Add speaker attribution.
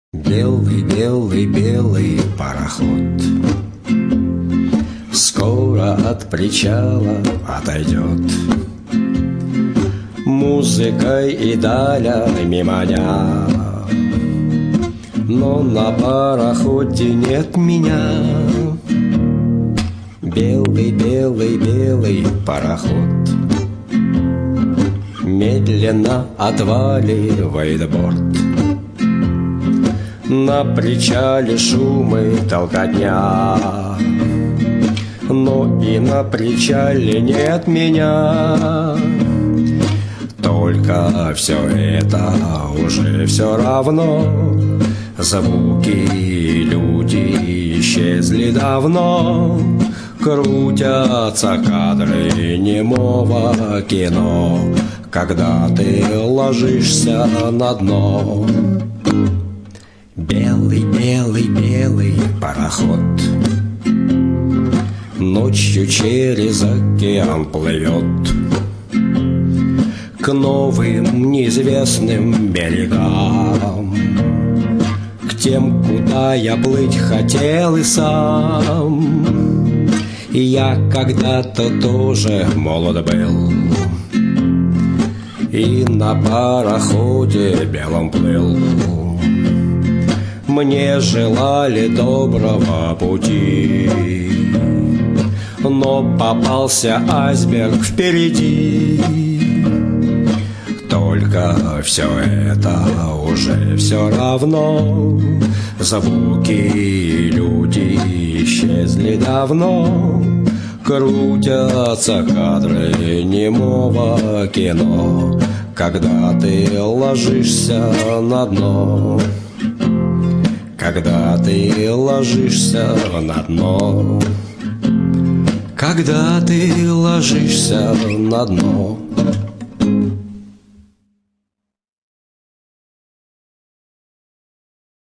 Speaker 1: Белый, белый, белый пароход скоро от причала отойдет. Музыкой и далями маня, но на пароходе нет меня. Белый, белый, белый пароход медленно отваливает борт. На причале шум и толкотня, но и на причале нет меня. Только все это уже все равно. Звуки и люди исчезли давно. Крутятся кадры немого кино, когда ты ложишься на дно. Белый, белый, белый пароход ночью через океан плывет к новым неизвестным берегам, к тем, куда я плыть хотел и сам. И я когда-то тоже молод был, и на пароходе белом плыл. Мне желали доброго пути, но попался айсберг впереди. Только все это уже все равно. Звуки и люди исчезли давно. Крутятся кадры немого кино, когда ты ложишься на дно. Когда ты ложишься на дно. Когда ты ложишься на дно.